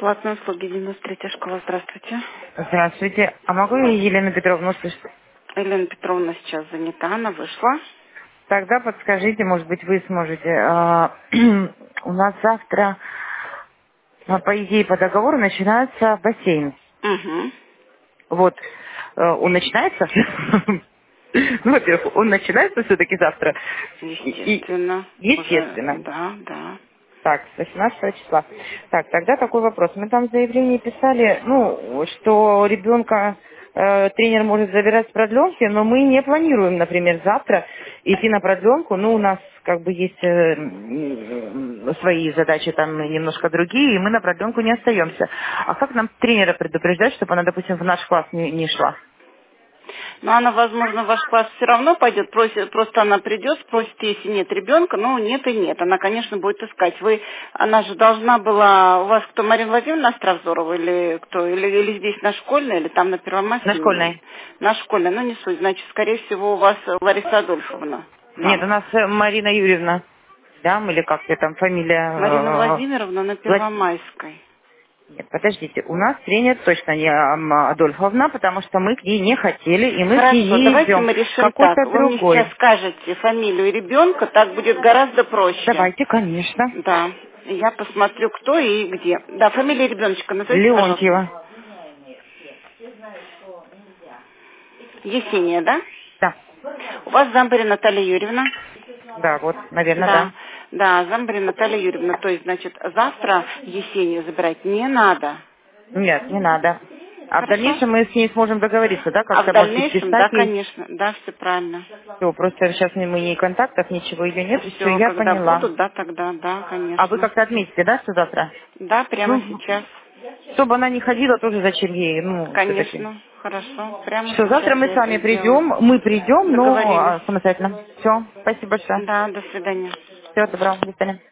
Платные услуги, 93-я школа, здравствуйте. Здравствуйте. А могу я Елену Петровну услышать? Елена Петровна сейчас занята, она вышла. Тогда подскажите, может быть, вы сможете. У нас завтра, по идее, по договору начинается бассейн. Угу. Вот. Он начинается? Ну, во-первых, он начинается все-таки завтра. И, Естественно. Уже, естественно. да, да. Так, с 18 числа. Так, тогда такой вопрос. Мы там в заявлении писали, что ребенка тренер может забирать с продленки, но мы не планируем, например, завтра идти на продленку. Ну, у нас как бы есть свои задачи там немножко другие, и мы на продленку не остаемся. А как нам тренера предупреждать, чтобы она, допустим, в наш класс не шла? Но она, возможно, в ваш класс все равно пойдет, просто она придет, спросит, если нет ребенка, ну, нет и нет. Она, конечно, будет искать. Она же должна была, у вас кто, Марина Владимировна Островзорова или кто, или здесь на школьной, или там на На Первомайской? школьной. На школьной, ну, не суть. Значит, скорее всего, у вас Лариса Адольфовна. Нет, Нам. у нас Марина Юрьевна. Да, или как ее там Марина фамилия? Владимировна на Влад- Первомайской. Нет, подождите, у нас тренер точно не Адольфовна, потому что мы к ней не хотели, и мы к ней Хорошо, не давайте идем. мы решим так. Какой-то Вы мне сейчас другой. скажете фамилию ребенка, так будет гораздо проще. Давайте, конечно. Да, я посмотрю, кто и где. Да, фамилия ребеночка назовите, пожалуйста. Леонтьева. Есения, да? Да, У вас Замбари Наталья Юрьевна? да, вот, наверное, Да, да. да, Замбари Наталья Юрьевна. То есть, значит, завтра Есению забирать не надо. Нет, не надо. А в Хорошо? дальнейшем мы с ней сможем договориться, да, А в как-то, может быть, дальнейшем, да, писать ей. конечно, да, все правильно. Все, просто сейчас мы ни контактов, ничего ее нет, все, Все, я когда поняла. будут, да, тогда, да, А вы конечно. как-то отметите, да, что завтра? Да, прямо Ну, сейчас. чтобы она не ходила, тоже зачем ей, все-таки. Конечно, хорошо. Прямо Все, завтра сейчас мы я с это вами сделаю. придем, мы придем, но Договорились. самостоятельно. Все, спасибо большое. Да, до свидания. Всего доброго, до свидания.